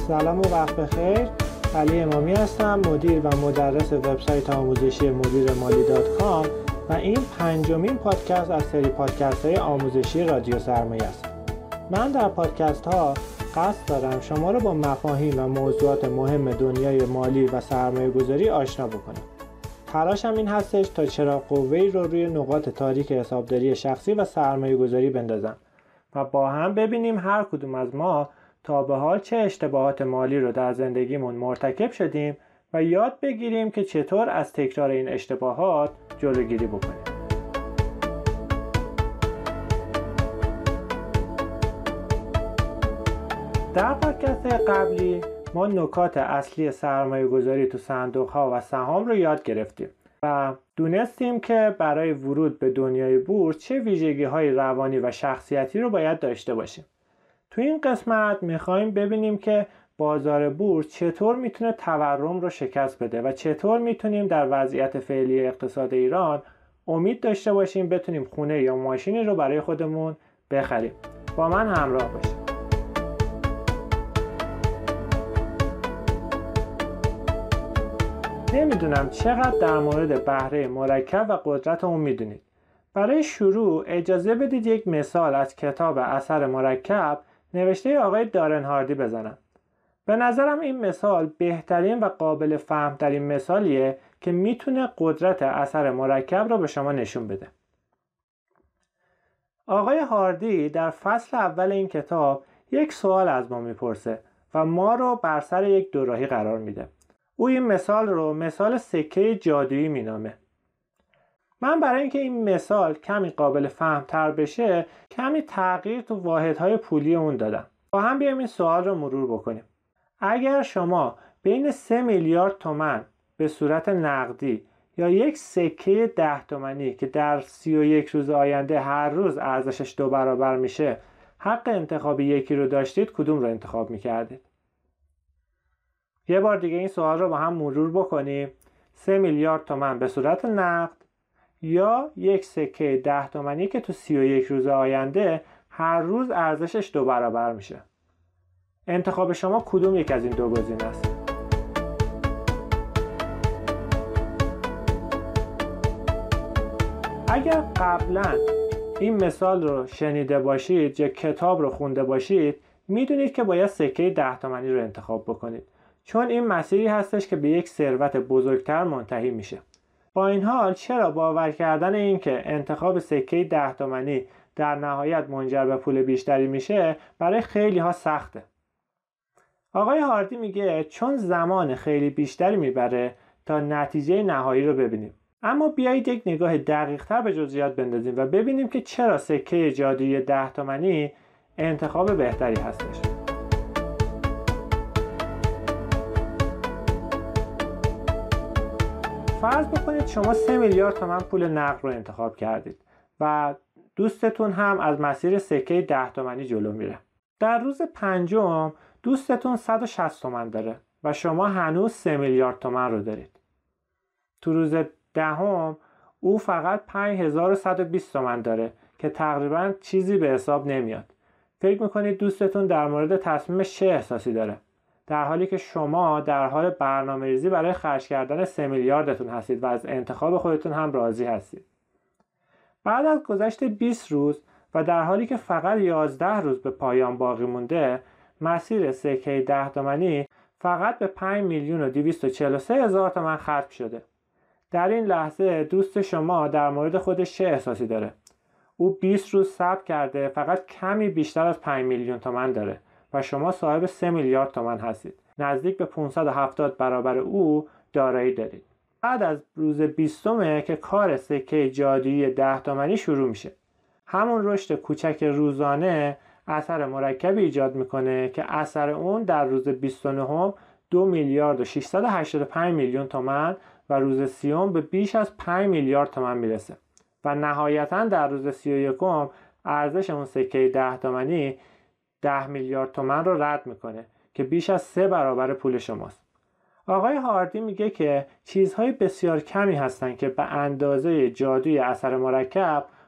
سلام و وقت بخیر. علی امامی هستم، مدیر و مدرس وبسایت آموزشی مدیرمالی.com و این پنجمین پادکست از سری پادکست های آموزشی رادیو سرمایه است. من در پادکست ها قصد دارم شما رو با مفاهیم و موضوعات مهم دنیای مالی و سرمایه گذاری آشنا بکنم. تلاشم این هستش تا چراغ قوه‌ای رو روی نقاط تاریک حسابداری شخصی و سرمایه گذاری بندازم و با هم ببینیم هر کدوم از ما تا به حال چه اشتباهات مالی رو در زندگیمون مرتکب شدیم و یاد بگیریم که چطور از تکرار این اشتباهات جلوگیری بکنیم. در پادکست قبلی ما نکات اصلی سرمایه گذاری تو صندوق ها و سهام رو یاد گرفتیم و دونستیم که برای ورود به دنیای بورس چه ویژگی های روانی و شخصیتی رو باید داشته باشیم. تو این قسمت میخوایم ببینیم که بازار بورس چطور میتونه تورم رو شکست بده و چطور میتونیم در وضعیت فعلی اقتصاد ایران امید داشته باشیم بتونیم خونه یا ماشینی رو برای خودمون بخریم. با من همراه باشید. نمیدونم چقدر در مورد بهره مرکب و قدرت اون میدونید. برای شروع اجازه بدید یک مثال از کتاب اثر مرکب نوشته آقای دارن هاردی بزنم. به نظرم این مثال بهترین و قابل فهمترین مثالیه که میتونه قدرت اثر مرکب رو به شما نشون بده. آقای هاردی در فصل اول این کتاب یک سوال از ما میپرسه و ما رو بر سر یک دوراهی قرار میده. او این مثال رو مثال سکه جادویی مینامه. من برای اینکه این مثال کمی قابل فهمتر بشه کمی تغییر تو واحدهای پولی اون دادم. با هم بیایم این سوال رو مرور بکنیم. اگر شما بین 3 میلیارد تومان به صورت نقدی یا یک سکه 10 تومانی که در 31 روز آینده هر روز ارزشش 2 برابر میشه حق انتخاب یکی رو داشتید، کدوم رو انتخاب میکردید؟ یه بار دیگه این سوال رو با هم مرور بکنیم. 3 میلیارد تومان به صورت نقد یا یک سکه 10 تومانی که تو 31 روز آینده هر روز ارزشش 2 برابر میشه. انتخاب شما کدوم یک از این دو گزینه است؟ اگر قبلا این مثال رو شنیده باشید یا کتاب رو خونده باشید میدونید که باید سکه 10 تومانی رو انتخاب بکنید، چون این مسیری هستش که به یک ثروت بزرگتر منتهی میشه. با این حال چرا باور کردن این که انتخاب سکه 10 تومانی در نهایت منجر به پول بیشتری میشه برای خیلی ها سخته؟ آقای هاردی میگه چون زمان خیلی بیشتری میبره تا نتیجه نهایی رو ببینیم. اما بیایید یک نگاه دقیق تر به جزئیات بندازیم و ببینیم که چرا سکه جادویی 10 تومانی انتخاب بهتری هستش. فرض بکنید شما 3 میلیارد تومان پول نقد رو انتخاب کردید و دوستتون هم از مسیر سکه 10 تومانی جلو میره. در روز پنجم دوستتون 160 تومن داره و شما هنوز 3 میلیارد تومن رو دارید. تو روز دهم او فقط 5120 تومن داره که تقریبا چیزی به حساب نمیاد. فکر میکنید دوستتون در مورد تصمیمش چه احساسی داره؟ در حالی که شما در حال برنامه‌ریزی برای خرج کردن 3 میلیاردتون هستید و از انتخاب خودتون هم راضی هستید. بعد از گذشت 20 روز و در حالی که فقط 11 روز به پایان باقی مونده، مسیر سکه 10 تومانی فقط به 5,243,000 تومان ختم شده. در این لحظه دوست شما در مورد خودش چه احساسی داره؟ او 20 روز صبر کرده، فقط کمی بیشتر از 5 میلیون تومان داره و شما صاحب 3 میلیارد تومان هستید. نزدیک به 570 برابر او دارایی دارید. بعد از روز 20 که کار سکه جادویی 10 تومانی شروع میشه. همون رشد کوچک روزانه اثر مرکبی ایجاد میکنه که اثر اون در روز 29 2 میلیارد و 685 میلیون تومان و روز 30 به بیش از 5 میلیارد تومان میرسه و نهایتاً در روز 31 ارزش اون سکه 10 تومانی 10 میلیارد تومان رو رد میکنه که بیش از 3 برابر پول شماست. آقای هاردی میگه که چیزهای بسیار کمی هستن که به اندازه جادوی اثر مرکب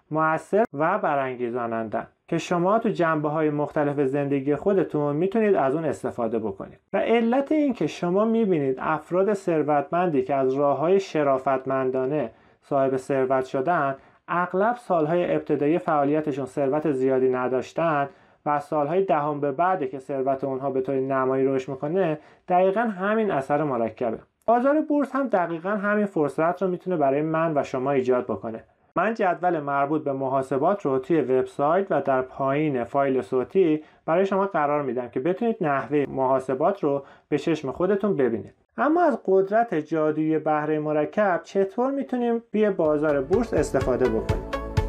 مؤثر و برانگیزانندن که شما تو جنبه‌های مختلف زندگی خودتون میتونید از اون استفاده بکنید. و علت این که شما میبینید افراد ثروتمندی که از راه‌های شرافتمندانه صاحب ثروت شدن، اغلب سالهای ابتدایی فعالیتشون ثروت زیادی نداشتن و از سالهای دهم به بعد که ثروت اونها به طور نمایی رشد میکنه، دقیقاً همین اثر مرکبه. بازار بورس هم دقیقاً همین فرصت رو میتونه برای من و شما ایجاد بکنه. من جدول مربوط به محاسبات رو توی وبسایت و در پایین فایل صوتی برای شما قرار میدم که بتونید نحوه محاسبات رو به چشم خودتون ببینید. اما از قدرت جادویی بهره مرکب چطور میتونیم توی بازار بورس استفاده بکنیم؟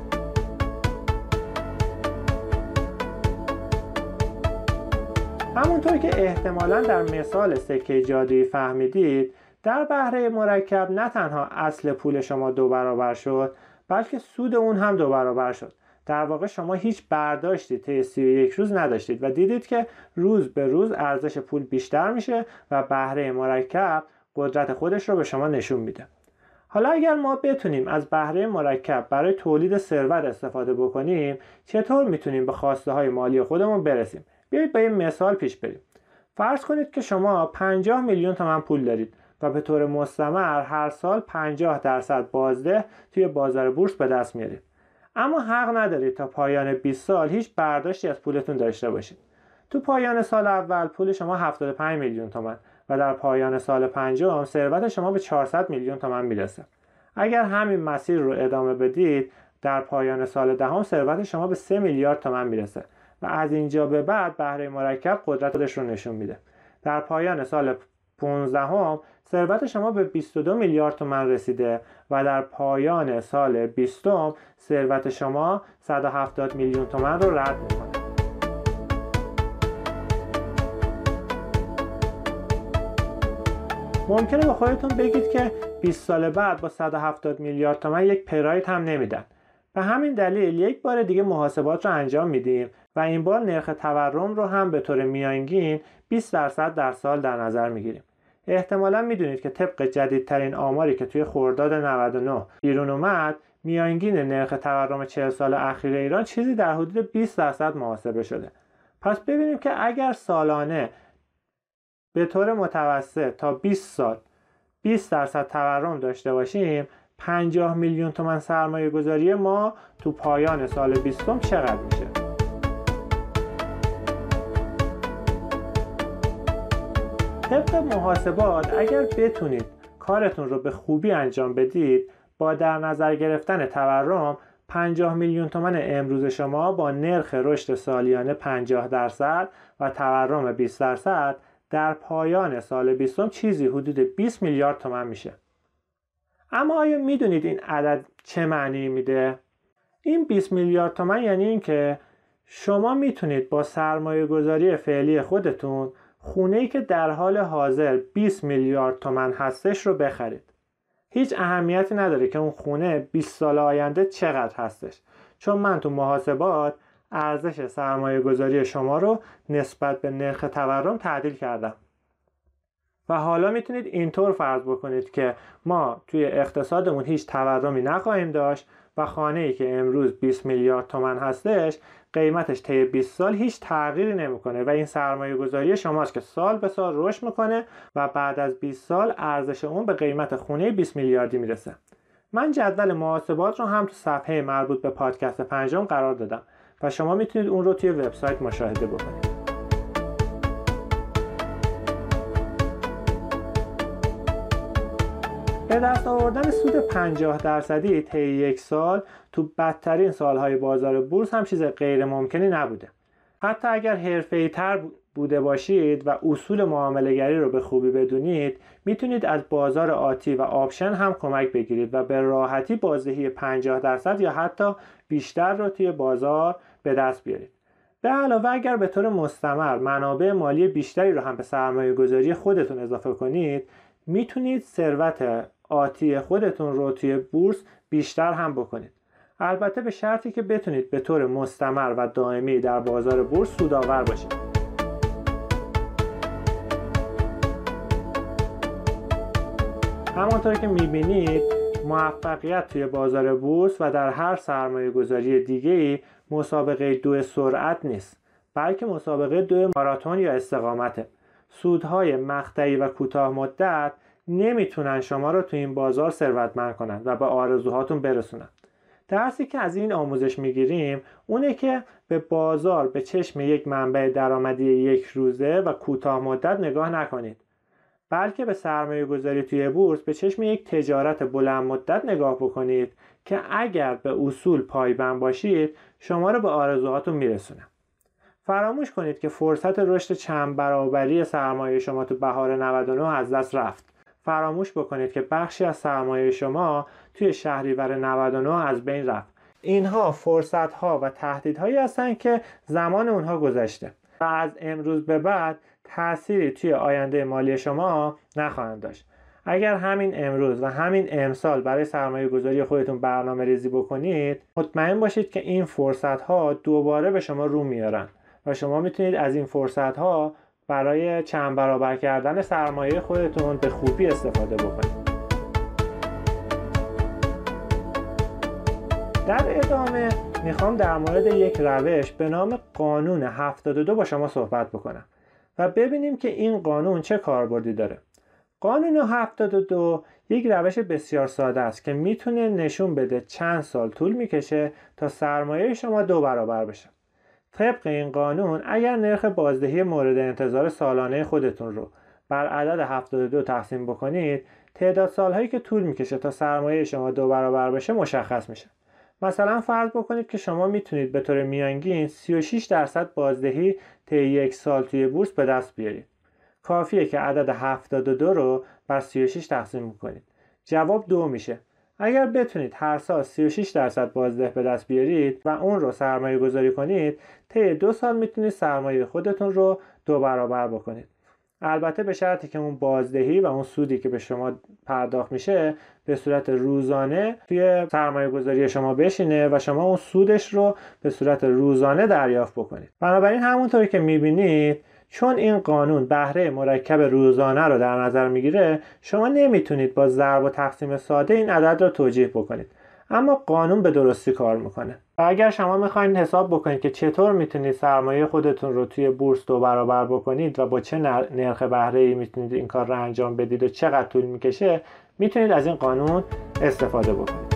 همونطور که احتمالاً در مثال سکه جادویی فهمیدید، در بهره مرکب نه تنها اصل پول شما 2 برابر شد، بلکه سود اون هم 2 برابر شد. در واقع شما هیچ برداشتی طی 31 روز نداشتید و دیدید که روز به روز ارزش پول بیشتر میشه و بهره مرکب قدرت خودش رو به شما نشون میده. حالا اگر ما بتونیم از بهره مرکب برای تولید ثروت استفاده بکنیم، چطور میتونیم به خواسته های مالی خودمون برسیم؟ بیایید با این مثال پیش بریم. فرض کنید که شما 50 میلیون تومان پول دارید و به طور مستمر هر سال 50% بازده توی بازار بورس به دست میارید. اما حق ندارید تا پایان 20 سال هیچ برداشتی از پولتون داشته باشید. تو پایان سال اول پول شما 75 میلیون تومان و در پایان سال پنجم ثروت شما به 400 میلیون تومان میرسه. اگر همین مسیر رو ادامه بدید، در پایان سال دهم ثروت شما به 3 میلیارد تومان میرسه و از اینجا به بعد بهره مرکب قدرت خودش رو نشون میده. در پایان سال 15 ثروت شما به 22 میلیارد تومان رسیده و در پایان سال 20 ثروت شما 170 میلیون تومان رو رد میکنه. ممکنه به خودتون بگید که 20 سال بعد با 170 میلیارد تومان یک پراید هم نمیدن. به همین دلیل یک بار دیگه محاسبات رو انجام میدیم و این بار نرخ تورم رو هم به طور میانگین 20% در سال در نظر میگیریم. احتمالاً میدونید که طبق جدیدترین آماری که توی خرداد 99 بیرون اومد، میانگین نرخ تورم 40 سال اخیر ایران چیزی در حدود 20% محاسبه شده. پس ببینیم که اگر سالانه به طور متوسط تا 20 سال 20% تورم داشته باشیم، 50 میلیون تومان سرمایه گذاری ما تو پایان سال 20 چقدر میشه؟ طبق محاسبات اگر بتونید کارتون رو به خوبی انجام بدید، با در نظر گرفتن تورم 50 میلیون تومان امروز شما با نرخ رشد سالیانه 50% و تورم 20% در پایان سال 20 چیزی حدود 20 میلیارد تومان میشه. اما آیا میدونید این عدد چه معنی میده؟ این 20 میلیارد تومان یعنی این که شما میتونید با سرمایه گذاری فعلی خودتون خونه‌ای که در حال حاضر 20 میلیارد تومان هستش رو بخرید. هیچ اهمیتی نداره که اون خونه 20 سال آینده چقدر هستش، چون من تو محاسبات ارزش سرمایه گذاری شما رو نسبت به نرخ تورم تعدیل کردم. و حالا میتونید اینطور فرض بکنید که ما توی اقتصادمون هیچ تورمی نخواهیم داشت و خانه‌ای که امروز 20 میلیارد تومان هستش قیمتش طی 20 سال هیچ تغییری نمیکنه و این سرمایه گذاری شماست که سال به سال رشد میکنه و بعد از 20 سال ارزش اون به قیمت خونه 20 میلیاردی میرسه. من جدول محاسبات رو هم تو صفحه مربوط به پادکست پنجم قرار دادم و شما میتونید اون رو توی وبسایت مشاهده بکنید. به دست آوردن سود 50% طی یک سال تو بدترین سالهای بازار بورس هم چیز غیر ممکنی نبوده. حتی اگر حرفه‌ای‌تر بوده باشید و اصول معامله‌گری رو به خوبی بدونید، میتونید از بازار آتی و آپشن هم کمک بگیرید و به راحتی بازدهی 50% یا حتی بیشتر رو توی بازار به دست بیارید. به علاوه اگر به طور مستمر منابع مالی بیشتری رو هم به سرمایه گذاری خودتون اضافه کنید، میتونید ثروت آتی خودتون رو توی بورس بیشتر هم بکنید. البته به شرطی که بتونید به طور مستمر و دائمی در بازار بورس سودآور باشید. همانطور که میبینید موفقیت توی بازار بورس و در هر سرمایه گذاری دیگه‌ای مسابقه 2 سرعت نیست، بلکه مسابقه 2 ماراتون یا استقامته. سودهای مقطعی و کوتاه مدت نمیتونن شما رو توی این بازار ثروتمند کنن و به آرزوهاتون برسونن. درسی که از این آموزش میگیریم اونه که به بازار به چشم یک منبع درآمدی یک روزه و کوتاه مدت نگاه نکنید، بلکه به سرمایه گذاری توی بورس به چشم یک تجارت بلند مدت نگاه بکنید که اگر به اصول پایبند باشید شما رو به آرزوهاتون میرسونه. فراموش کنید که فرصت رشد چند برابری سرمایه شما تو بهار 99 از دست رفت. فراموش بکنید که بخشی از سرمایه شما توی شهریور 99 از بین رفت. اینها فرصت‌ها و تهدیدهایی هستن که زمان اونها گذشته و از امروز به بعد تأثیری توی آینده مالی شما نخواهند داشت. اگر همین امروز و همین امسال برای سرمایه گذاری خودتون برنامه ریزی بکنید، مطمئن باشید که این فرصت‌ها دوباره به شما رو میارن و شما میتونید از این فرصت‌ها برای چند برابر کردن سرمایه خودتون به خوبی استفاده بکنید. در ادامه میخوام در مورد یک روش به نام قانون 72 با شما صحبت بکنم و ببینیم که این قانون چه کاربردی داره. قانون 72 یک روش بسیار ساده است که میتونه نشون بده چند سال طول میکشه تا سرمایه شما 2 برابر بشه. طبق این قانون اگر نرخ بازدهی مورد انتظار سالانه خودتون رو بر عدد 72 تقسیم بکنید، تعداد سالهایی که طول میکشه تا سرمایه شما 2 برابر بشه مشخص میشه. مثلا فرض بکنید که شما میتونید به طور میانگین 36% بازدهی طی 1 سال توی بورس به دست بیارید. کافیه که عدد 72 رو بر 36 تقسیم کنید. جواب 2 میشه. اگر بتونید هر سال 36% بازده به دست بیارید و اون رو سرمایه گذاری کنید، طی 2 سال میتونید سرمایه خودتون رو 2 برابر بکنید. البته به شرطی که اون بازدهی و اون سودی که به شما پرداخت میشه به صورت روزانه توی سرمایه گذاری شما بشینه و شما اون سودش رو به صورت روزانه دریافت بکنید. بنابراین همونطوری که میبینید، چون این قانون بهره مرکب روزانه رو در نظر میگیره، شما نمیتونید با ضرب و تقسیم ساده این عدد رو توجیه بکنید، اما قانون به درستی کار میکنه. و اگر شما میخواین حساب بکنید که چطور میتونید سرمایه خودتون رو توی بورس 2 برابر بکنید و با چه نرخ بهره‌ای میتونید این کار رو انجام بدید و چقدر طول میکشه، میتونید از این قانون استفاده بکنید.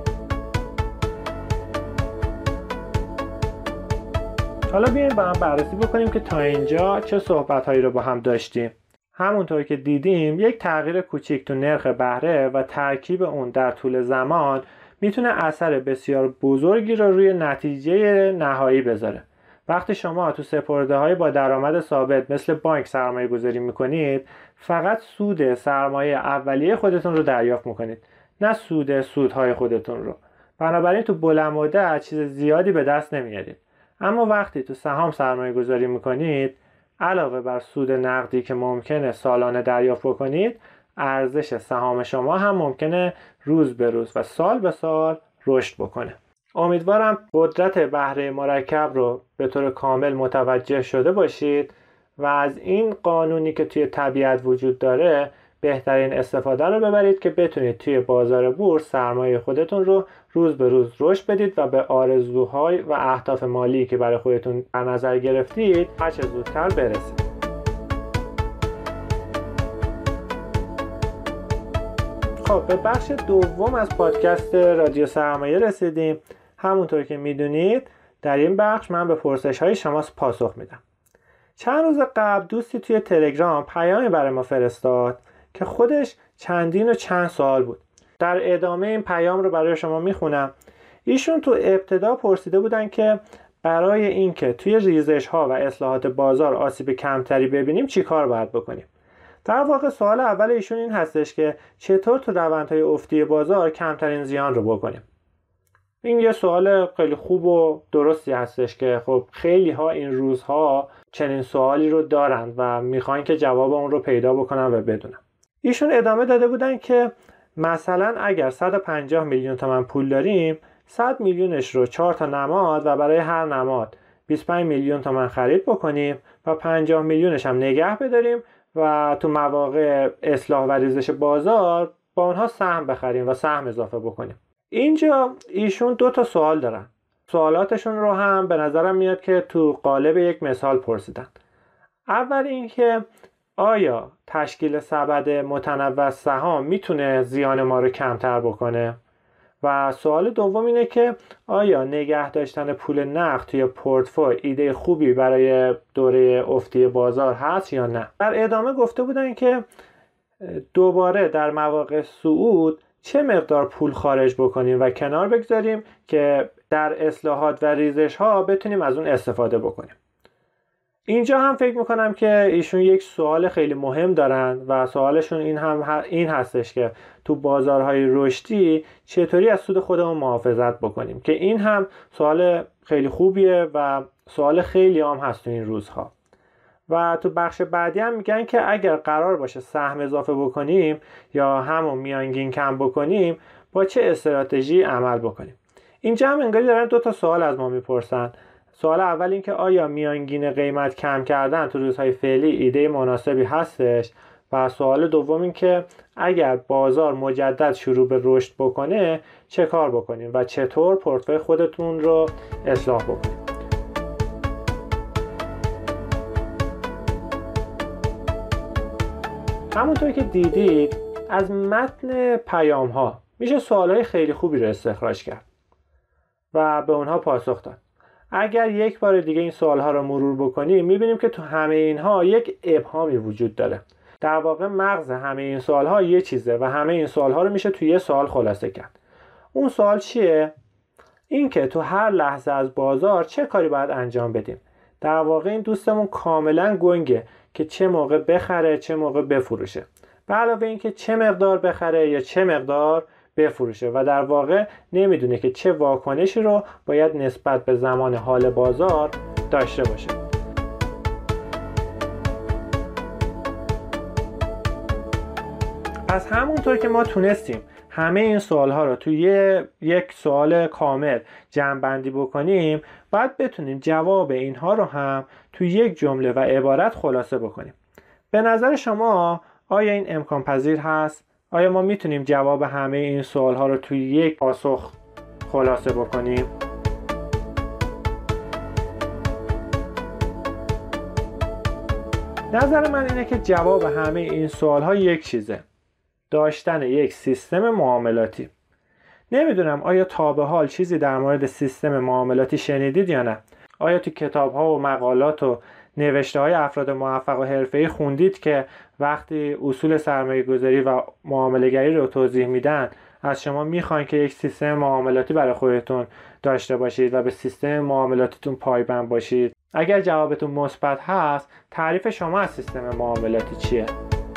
حالا بیایم با هم بررسی بکنیم که تا اینجا چه صحبت‌هایی رو با هم داشتیم. همونطور که دیدیم یک تغییر کوچیک تو نرخ بهره و ترکیب اون در طول زمان میتونه اثر بسیار بزرگی رو روی نتیجه نهایی بذاره. وقتی شما تو سپرده‌های با درآمد ثابت مثل بانک سرمایه گذاری میکنید، فقط سود سرمایه اولیه خودتون رو دریافت میکنید، نه سودهای خودتون رو. بنابراین تو بلند مدت چیز زیادی به دست نمیارید. اما وقتی تو سهام سرمایه گذاری میکنید، علاوه بر سود نقدی که ممکنه سالانه دریافت بکنید، ارزش سهام شما هم ممکنه روز به روز و سال به سال رشد بکنه. امیدوارم قدرت بهره مرکب رو به طور کامل متوجه شده باشید و از این قانونی که توی طبیعت وجود داره بهترین استفاده رو ببرید که بتونید توی بازار بورس سرمایه خودتون رو روز به روز رشد بدید و به آرزوهای و اهداف مالی که برای خودتون در نظر گرفتید هر چه زودتر برسید. خب به بخش دوم از پادکست رادیو سرمایه رسیدیم. همونطور که میدونید در این بخش من به پرسش‌های شما پاسخ میدم. چند روز قبل دوستی توی تلگرام پیامی برای ما فرستاد که خودش چند سوال بود. در ادامه این پیام رو برای شما میخونم. ایشون تو ابتدا پرسیده بودن که برای اینکه توی ریزش‌ها و اصلاحات بازار آسیب کمتری ببینیم چی کار باید بکنیم. در واقع سوال اول ایشون این هستش که چطور تو روندهای افتی بازار کمترین زیان رو بکنیم. این یه سوال خیلی خوب و درستی هستش که خب خیلی ها این روزها چنین سوالی رو دارند و میخوان که جواب اون رو پیدا بکنن و بدونن. ایشون ادامه داده بودن که مثلا اگر 150 میلیون تومان پول داریم، 100 میلیونش رو 4 تا نماد و برای هر نماد 25 میلیون تومان خرید بکنیم و 50 میلیونش هم نگه بداریم و تو مواقع اصلاح و ریزش بازار با اونها سهم بخریم و سهم اضافه بکنیم. اینجا ایشون 2 سوال دارن. سوالاتشون رو هم به نظرم میاد که تو قالب یک مثال پرسیدن. اول اینکه آیا تشکیل سبد متنوع سهام میتونه زیان ما رو کمتر بکنه؟ و سوال دوم اینه که آیا نگه داشتن پول نقد توی پورتفوی ایده خوبی برای دوره افتی بازار هست یا نه؟ در ادامه گفته بودن که دوباره در مواقع صعود چه مقدار پول خارج بکنیم و کنار بگذاریم که در اصلاحات و ریزش ها بتونیم از اون استفاده بکنیم. اینجا هم فکر میکنم که ایشون یک سوال خیلی مهم دارن و سوالشون این هستش که تو بازارهای رشدی چطوری از سود خودمون محافظت بکنیم، که این هم سوال خیلی خوبیه و سوال خیلی عام هست تو این روزها. و تو بخش بعدی هم میگن که اگر قرار باشه سهم اضافه بکنیم یا همون میانگین کم بکنیم با چه استراتژی عمل بکنیم. اینجا هم انگاری دارن 2 سوال از ما میپرسن. سوال اول این که آیا میانگین قیمت کم کردن تو روزهای فعلی ایده مناسبی هستش، و سوال دوم این که اگر بازار مجدد شروع به رشد بکنه چه کار بکنیم و چطور پورتفوی خودتون رو اصلاح بکنیم. همونطور که دیدید از متن پیام ها میشه سوالهای خیلی خوبی رو استخراج کرد و به اونها پاسخ داد. اگر یک بار دیگه این سوالها رو مرور بکنیم میبینیم که تو همه اینها یک ابهامی وجود داره. در واقع مغز همه این سوالها یه چیزه و همه این سوالها رو میشه تو یه سوال خلاصه کرد. اون سوال چیه؟ این که تو هر لحظه از بازار چه کاری باید انجام بدیم. در واقع این دوستمون کاملا گنگه که چه موقع بخره چه موقع بفروشه، به علاوه این که چه مقدار بخره یا چه مقدار بفروشه، و در واقع نمیدونه که چه واکنشی رو باید نسبت به زمان حال بازار داشته باشه. پس همونطور که ما تونستیم همه این سوالها رو توی یک سوال کامل جمع‌بندی بکنیم، باید بتونیم جواب اینها رو هم توی یک جمله و عبارت خلاصه بکنیم. به نظر شما آیا این امکان پذیر هست؟ آیا ما میتونیم جواب همه این سوالها رو توی یک پاسخ خلاصه بکنیم؟ نظر من اینه که جواب همه این سوالها یک چیزه: داشتن یک سیستم معاملاتی. نمیدونم آیا تا به حال چیزی در مورد سیستم معاملاتی شنیدید یا نه؟ آیا تو کتاب‌ها و مقالات و نوشته‌های افراد موفق و حرفه‌ای خوندید که وقتی اصول سرمایه‌گذاری و معامله‌گری رو توضیح میدن از شما میخوان که یک سیستم معاملاتی برای خودتون داشته باشید و به سیستم معاملاتیتون پایبند باشید؟ اگر جوابتون مثبت هست، تعریف شما از سیستم معاملاتی چیه؟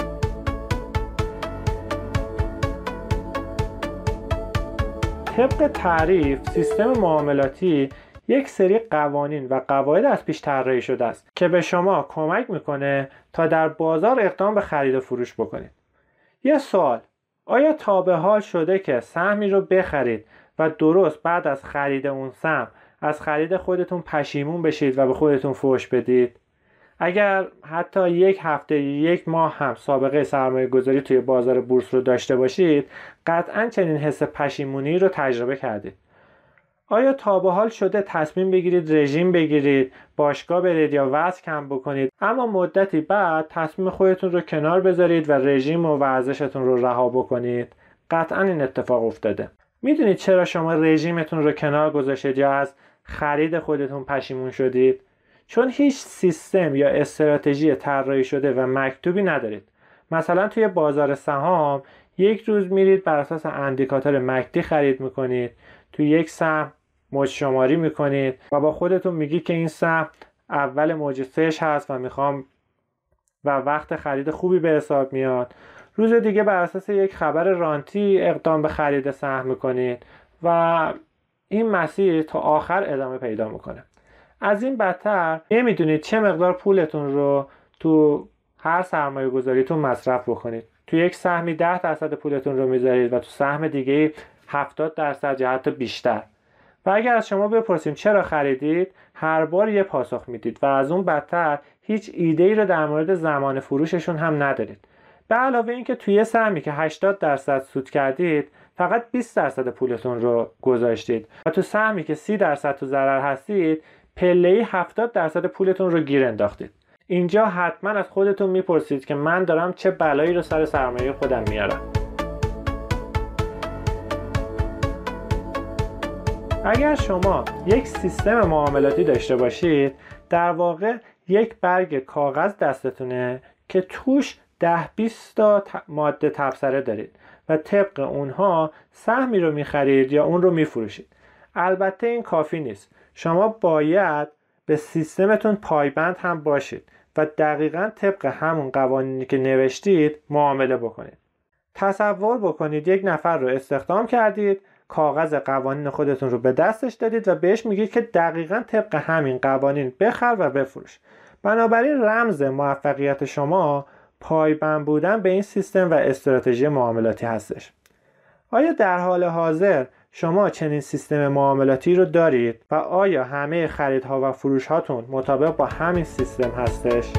طبق تعریف سیستم معاملاتی یک سری قوانین و قواعد از پیش طراحی شده است که به شما کمک میکنه تا در بازار اقدام به خرید و فروش بکنید. یه سوال: آیا تا به حال شده که سهمی رو بخرید و درست بعد از خرید اون سهم از خرید خودتون پشیمون بشید و به خودتون فحش بدید؟ اگر حتی یک هفته یک ماه هم سابقه سرمایه گذاری توی بازار بورس رو داشته باشید، قطعاً چنین حس پشیمونی رو تجربه کردید. آیا تا به حال شده تصمیم بگیرید رژیم بگیرید، باشگاه برید یا وزن کم بکنید، اما مدتی بعد تصمیم خودتون رو کنار بذارید و رژیم و ورزشتون رو رها بکنید؟ قطعاً این اتفاق افتاده. میدونید چرا شما رژیمتون رو کنار گذاشتید یا از خرید خودتون پشیمون شدید؟ چون هیچ سیستم یا استراتژی طراحی شده و مکتوبی ندارید. مثلا توی بازار سهام یک روز میرید بر اساس اندیکاتور مکدی خرید میکنید، توی یک سهم موج شماری میکنید و با خودتون میگید که این سهم اول موج 3 هست و میخوام و وقت خرید خوبی به حساب میاد. روز دیگه بر اساس یک خبر رانتی اقدام به خرید سهم میکنید و این مسیر تا آخر ادامه پیدا میکنه. از این بدتر نمیدونید چه مقدار پولتون رو تو هر سرمایه گذاریتون مصرف بکنید. تو یک سهمی 10% پولتون رو میذارید و تو سهم دیگه 70% یا حتی بیشتر. و اگر از شما بپرسیم چرا خریدید، هر بار یه پاسخ میدید و از اون بدتر هیچ ایده‌ای رو در مورد زمان فروششون هم ندارید. به علاوه اینکه توی سهمی که 80% سود کردید فقط 20% پولتون رو گذاشتید و تو سهمی که 30% تو ضرر هستید پله‌ای 70% پولتون رو گیر انداختید. اینجا حتما از خودتون میپرسید که من دارم چه بلایی رو سر سرمایه خودم میارم. اگر شما یک سیستم معاملاتی داشته باشید، در واقع یک برگ کاغذ دستتونه که توش 10-20 تا ماده تبصره دارید و طبق اونها سهمی رو میخرید یا اون رو میفروشید. البته این کافی نیست. شما باید به سیستمتون پایبند هم باشید و دقیقاً طبق همون قوانینی که نوشتید معامله بکنید. تصور بکنید یک نفر رو استخدام کردید، کاغذ قوانین خودتون رو به دستش دادید و بهش میگید که دقیقاً طبق همین قوانین بخر و بفروش. بنابراین رمز موفقیت شما پایبند بودن به این سیستم و استراتژی معاملاتی هستش. آیا در حال حاضر شما چنین سیستم معاملاتی رو دارید و آیا همه خریدها و فروشهاتون مطابق با همین سیستم هستش؟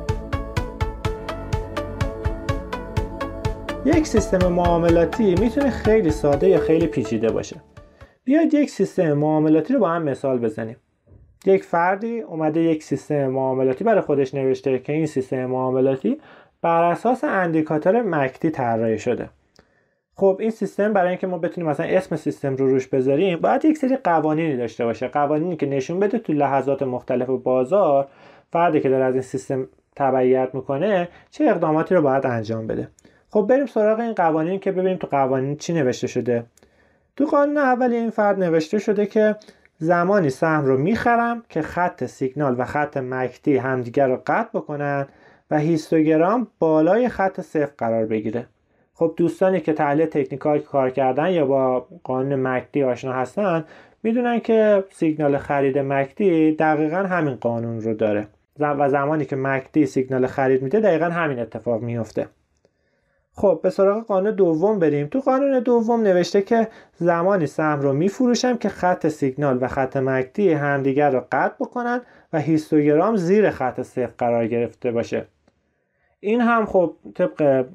یک سیستم معاملاتی میتونه خیلی ساده یا خیلی پیچیده باشه. بیاید یک سیستم معاملاتی رو با هم مثال بزنیم. یک فردی اومده یک سیستم معاملاتی برای خودش نوشته که این سیستم معاملاتی بر اساس اندیکاتور مکتی طراحی شده. خب این سیستم برای اینکه ما بتونیم مثلا اسم سیستم رو روش بذاریم باید یک سری قوانینی داشته باشه، قوانینی که نشون بده تو لحظات مختلف بازار فردی که داره از این سیستم تبعیت میکنه چه اقداماتی رو باید انجام بده. خب بریم سراغ این قوانین که ببینیم تو قوانین چی نوشته شده. تو قانون اولی این فرد نوشته شده که زمانی سهم رو میخرم که خط سیگنال و خط مکتی همدیگر رو قطع بکنن و هیستوگرام بالای خط صفر قرار بگیره. خب دوستانی که تحلیل تکنیکال کار کردن یا با قانون مکتی آشنا هستن میدونن که سیگنال خرید مکتی دقیقاً همین قانون رو داره و زمانی که مکتی سیگنال خرید میده دقیقاً همین اتفاق میفته. خب به سراغ قانون دوم بریم. تو قانون دوم نوشته که زمانی سهم رو میفروشم که خط سیگنال و خط مکتی همدیگر رو قطع بکنن و هیستوگرام زیر خط صفر قرار گرفته باشه. این هم خب طبق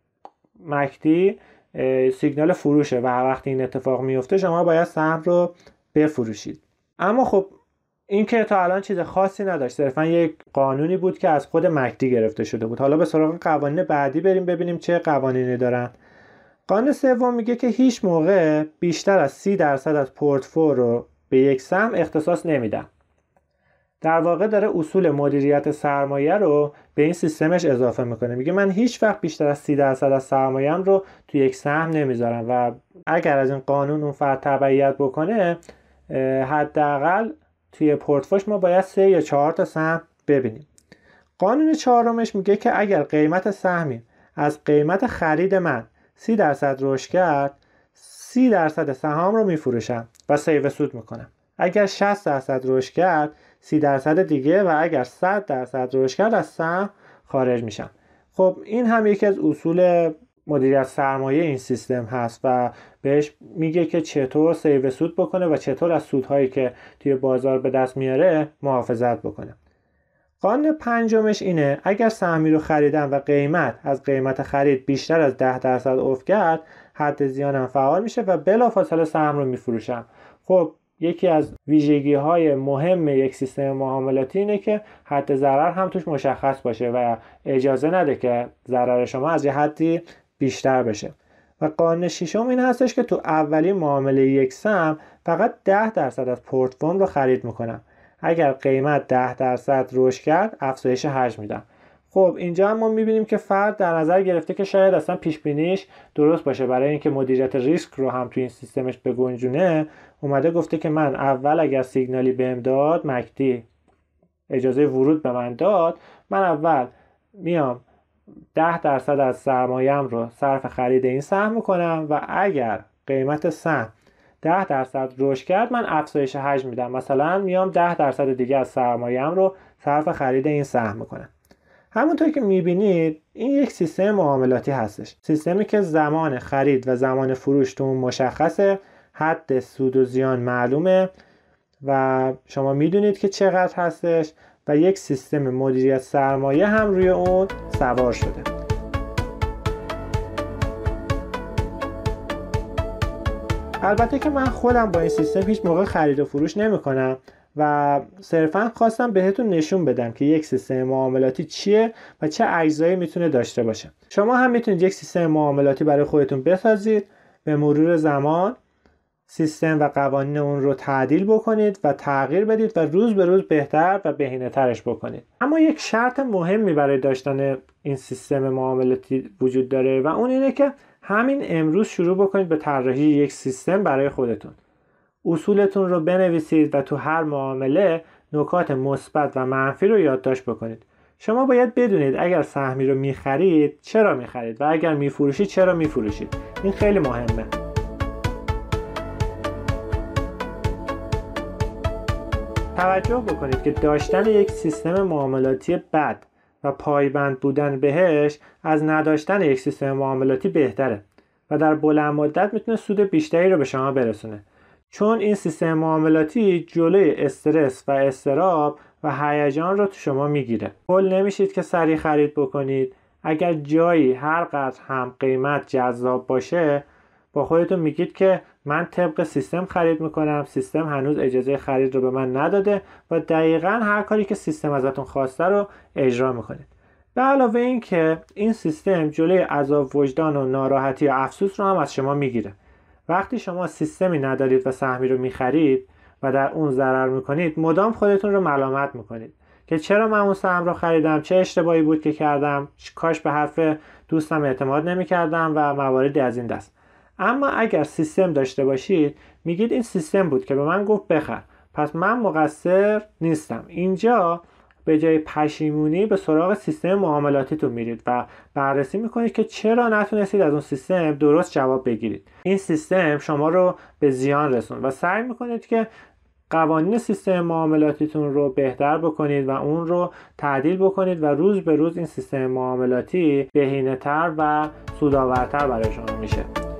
مکتی سیگنال فروشه و وقتی این اتفاق میفته شما باید سهم رو بفروشید. اما خب این که تا الان چیز خاصی نداشت، صرفا یک قانونی بود که از خود مکتی گرفته شده بود. حالا به سراغ قوانین بعدی بریم ببینیم چه قوانینی دارن. قانون سوم میگه که هیچ موقع بیشتر از 30% از پورتفولیو رو به یک سهم اختصاص نمیدم. در واقع داره اصول مدیریت سرمایه رو به این سیستمش اضافه میکنه. میگه من هیچ وقت بیشتر از 30% از سرمایه‌ام رو تو یک سهم نمیذارم و اگر از این قانون اون فرد تبعیت بکنه حداقل توی پورتفولیوش ما باید 3 یا 4 تا سهم ببینیم. قانون چهارمش میگه که اگر قیمت سهمی از قیمت خرید من 30% رشد کرد 30% سهام رو میفروشم و سیو سود میکنم. اگر 60% رشد کرد 30% دیگه و اگر 100% رشد کرد از سهم خارج میشم. خب این هم یکی از اصول مدیریت سرمایه این سیستم هست و بهش میگه که چطور سیو سود بکنه و چطور از سودهایی که توی بازار به دست میاره محافظت بکنه. قانون پنجمش اینه اگر سهمی رو خریدم و قیمت از قیمت خرید بیشتر از 10% افت کرد حد زیانم فعال میشه و بلافاصله سهم رو میفروشم. خب یکی از ویژگی‌های مهم یک سیستم معاملاتی اینه که حد ضرر هم توش مشخص باشه و اجازه نده که ضرر شما از یه حدی بیشتر بشه. و قانون ششم این هستش که تو اولین معامله یک سهم فقط 10% از پورتفولیوم رو خرید میکنم. اگر قیمت 10% رشد کرد افزایش حجم میدم. خب اینجا هم ما میبینیم که فرد در نظر گرفته که شاید اصلا پیش بینیش درست باشه. برای اینکه مدیریت ریسک رو هم توی این سیستمش بگنجونه اومده گفته که من اول اگر سیگنالی بهم داد مکتی اجازه ورود به من داد، من اول میام 10% از سرمایه‌ام رو صرف خرید این سهم میکنم و اگر قیمت سهم 10% رشد کرد من افزایش حجم میدم. مثلا میام 10% دیگه از سرمایه‌ام رو صرف خرید این سهم میکنم. همونطور که میبینید این یک سیستم معاملاتی هستش. سیستمی که زمان خرید و زمان فروش تو مشخصه، حد سود و زیان معلومه و شما میدونید که چقدر هستش و یک سیستم مدیریت سرمایه هم روی اون سوار شده. البته که من خودم با این سیستم هیچ موقع خرید و فروش نمی‌کنم و صرفا خواستم بهتون نشون بدم که یک سیستم معاملاتی چیه و چه اجزایی میتونه داشته باشه. شما هم میتونید یک سیستم معاملاتی برای خودتون بسازید، به مرور زمان سیستم و قوانین اون رو تعدیل بکنید و تغییر بدید و روز به روز بهتر و بهینه‌ترش بکنید. اما یک شرط مهمی برای داشتن این سیستم معاملاتی وجود داره و اون اینه که همین امروز شروع بکنید به طراحی یک سیستم برای خودتون. اصولتون رو بنویسید و تو هر معامله نکات مثبت و منفی رو یادداشت بکنید. شما باید بدونید اگر سهمی رو می‌خرید چرا می‌خرید و اگر می‌فروشید چرا می‌فروشید. این خیلی مهمه. توجه بکنید که داشتن یک سیستم معاملاتی بد و پایبند بودن بهش از نداشتن یک سیستم معاملاتی بهتره و در بلند مدت میتونه سود بیشتری رو به شما برسونه، چون این سیستم معاملاتی جلوی استرس و اضطراب و هیجان رو تو شما میگیره. هول نمیشید که سریع خرید بکنید. اگر جایی هر قدر هم قیمت جذاب باشه با خودتون میگید که من طبق سیستم خرید میکنم، سیستم هنوز اجازه خرید رو به من نداده و دقیقاً هر کاری که سیستم ازتون خواسته رو اجرا میکنید. به علاوه این که این سیستم جلوی عذاب وجدان و ناراحتی و افسوس رو هم از شما میگیره. وقتی شما سیستمی ندارید و سهمی رو میخرید و در اون ضرر میکنید، مدام خودتون رو ملامت میکنید که چرا من اون سهم رو خریدم، چه اشتباهی بود که کردم، کاش به حرف دوستم اعتماد نمیکردم و مواردی از این دست. اما اگر سیستم داشته باشید میگید این سیستم بود که به من گفت بخر، پس من مقصر نیستم. اینجا به جای پشیمونی به سراغ سیستم معاملاتیتون میرید و بررسی میکنید که چرا نتونستید از اون سیستم درست جواب بگیرید. این سیستم شما رو به زیان رسوند و سعی میکنید که قوانین سیستم معاملاتیتون رو بهتر بکنید و اون رو تعدیل بکنید و روز به روز این سیستم معاملاتی بهینه‌تر و سودآورتر برای شما میشه.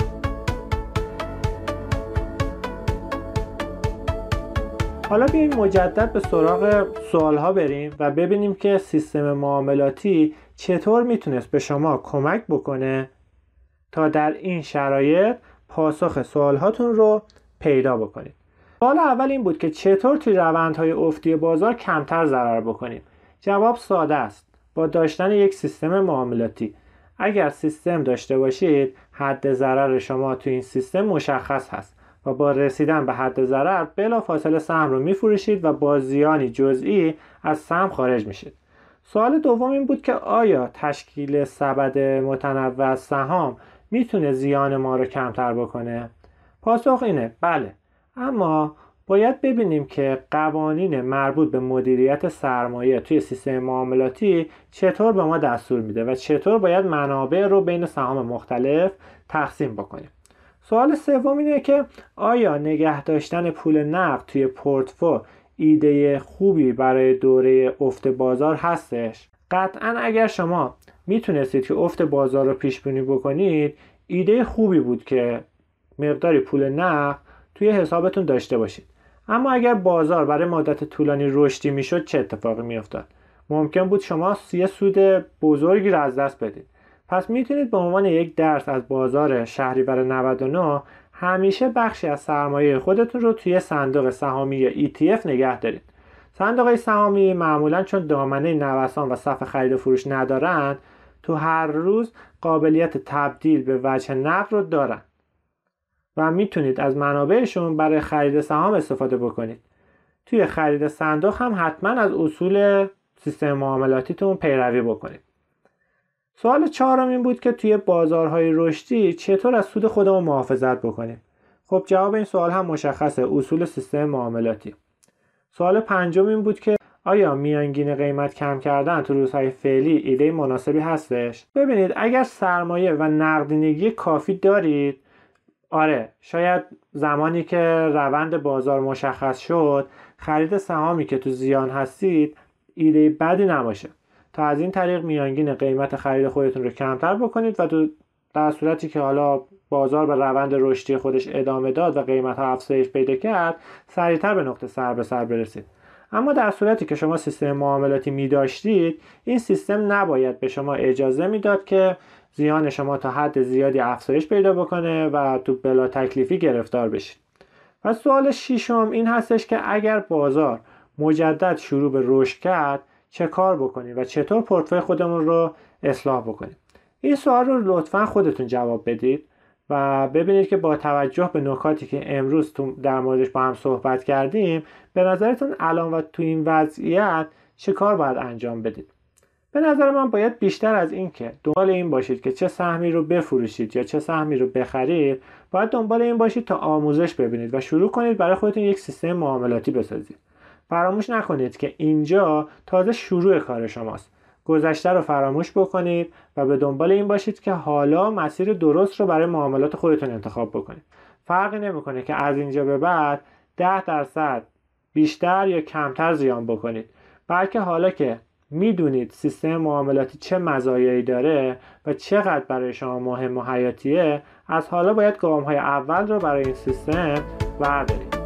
حالا بیاییم مجدد به سراغ سوالها بریم و ببینیم که سیستم معاملاتی چطور میتونست به شما کمک بکنه تا در این شرایط پاسخ سوالهاتون رو پیدا بکنید. سوال اول این بود که چطور توی روندهای افتی بازار کمتر ضرر بکنیم؟ جواب ساده است. با داشتن یک سیستم معاملاتی. اگر سیستم داشته باشید، حد ضرر شما توی این سیستم مشخص هست و با رسیدن به حد ضرر بلافاصله سهم رو میفروشید و با زیانی جزئی از سهم خارج میشید. سوال دوم این بود که آیا تشکیل سبد متنوع از سهام میتونه زیان ما رو کمتر بکنه؟ پاسخ اینه بله، اما باید ببینیم که قوانین مربوط به مدیریت سرمایه توی سیستم معاملاتی چطور به ما دستور میده و چطور باید منابع رو بین سهام مختلف تقسیم بکنیم. سوال سوم اینه که آیا نگه داشتن پول نقد توی پورتفولیو ایده خوبی برای دوره افت بازار هستش؟ قطعاً اگر شما میتونستید که افت بازار رو پیش بینی بکنید، ایده خوبی بود که مقداری پول نقد توی حسابتون داشته باشید. اما اگر بازار برای مدت طولانی رشدی میشد چه اتفاقی میافتاد؟ ممکن بود شما یه سود بزرگی رو از دست بدید. پس میتونید به عنوان یک درس از بازار شهریور 99 همیشه بخشی از سرمایه خودتون رو توی صندوق سهامی یا ETF نگه دارید. صندوق سهامی معمولاً چون دامنه نوسان و صف خرید و فروش ندارن، تو هر روز قابلیت تبدیل به وجه نقد رو دارن و میتونید از منابعشون برای خرید سهام استفاده بکنید. توی خرید صندوق هم حتما از اصول سیستم معاملاتیتون پیروی بکنید. سوال چهارم این بود که توی بازارهای رشدی چطور از سود خودمون محافظت بکنیم؟ خب جواب این سوال هم مشخصه، اصول سیستم معاملاتی. سوال پنجم این بود که آیا میانگین قیمت کم کردن تو روزهای فعلی ایده مناسبی هستش؟ ببینید اگر سرمایه و نقدینگی کافی دارید، آره شاید زمانی که روند بازار مشخص شد خرید سهامی که تو زیان هستید ایده بدی نباشه تا از این طریق میانگین قیمت خرید خودتون رو کمتر بکنید و در صورتی که حالا بازار به روند رشدی خودش ادامه داد و قیمت ها افزایش پیدا کرد سریعتر به نقطه سر به سر برسید. اما در صورتی که شما سیستم معاملاتی می داشتید این سیستم نباید به شما اجازه میداد که زیان شما تا حد زیادی افزایش پیدا بکنه و تو بلا تکلیفی گرفتار بشید. و سوال ششم این هستش که اگر بازار مجدد شروع به رشد کرد چه کار بکنیم و چطور پورتفوی خودمون رو اصلاح بکنیم؟ این سوال رو لطفاً خودتون جواب بدید و ببینید که با توجه به نکاتی که امروز در موردش با هم صحبت کردیم به نظرتون الان و تو این وضعیت چه کار باید انجام بدید؟ به نظر من باید بیشتر از این که دنبال این باشید که چه سهمی رو بفروشید یا چه سهمی رو بخرید، باید دنبال این باشید تا آموزش ببینید و شروع کنید برای خودتون یک سیستم معاملاتی بسازید. فراموش نکنید که اینجا تازه شروع کار شماست. گذشته رو فراموش بکنید و به دنبال این باشید که حالا مسیر درست رو برای معاملات خودتون انتخاب بکنید. فرقی نمیکنه که از اینجا به بعد 10% بیشتر یا کمتر زیان بکنید، بلکه حالا که میدونید سیستم معاملاتی چه مزایایی داره و چقدر برای شما مهم و حیاتیه، از حالا باید گام‌های اول رو برای این سیستم بردارید.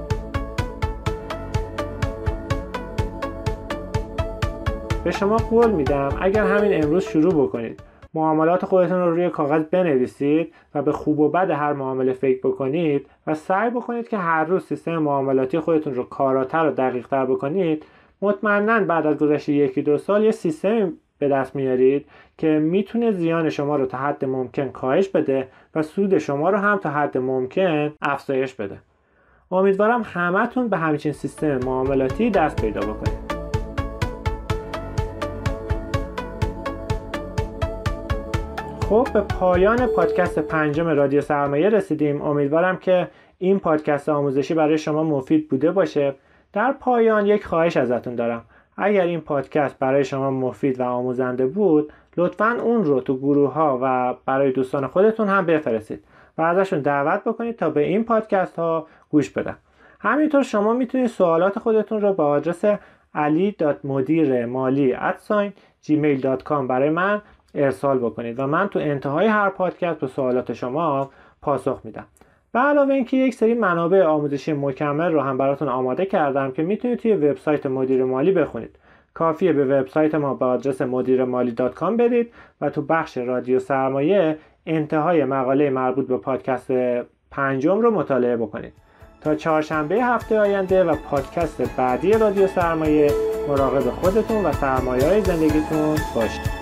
به شما قول میدم اگر همین امروز شروع بکنید، معاملات خودتون رو روی کاغذ بنویسید و به خوب و بد هر معامله فکر بکنید و سعی بکنید که هر روز سیستم معاملاتی خودتون رو کاراتر و دقیق‌تر بکنید، مطمئناً بعد از گذشت 1-2 سال یه سیستمی به دست میارید که میتونه زیان شما رو تا حد ممکن کاهش بده و سود شما رو هم تا حد ممکن افزایش بده. امیدوارم همتون به همچین سیستم معاملاتی دست پیدا بکنید. خب به پایان پادکست 5 رادیو سرمایه رسیدیم. امیدوارم که این پادکست آموزشی برای شما مفید بوده باشه. در پایان یک خواهش ازتون دارم. اگر این پادکست برای شما مفید و آموزنده بود، لطفاً اون رو تو گروه‌ها و برای دوستان خودتون هم بفرستید و ازشون دعوت بکنید تا به این پادکست ها گوش بدن. همینطور شما میتونید سوالات خودتون رو با آدرس ali.mudirmali@gmail.com برای من ارسال بکنید و من تو انتهای هر پادکست به سوالات شما پاسخ میدم. به علاوه اینکه یک سری منابع آموزشی مکمل رو هم براتون آماده کردم که میتونید توی وبسایت مدیر مالی بخونید. کافیه به وبسایت ما به آدرس mudirmali.com برید و تو بخش رادیو سرمایه انتهای مقاله مربوط به پادکست 5 رو مطالعه بکنید. تا چهارشنبه هفته آینده و پادکست بعدی رادیو سرمایه، مراقب خودتون و سرمایه‌های زندگیتون باشید.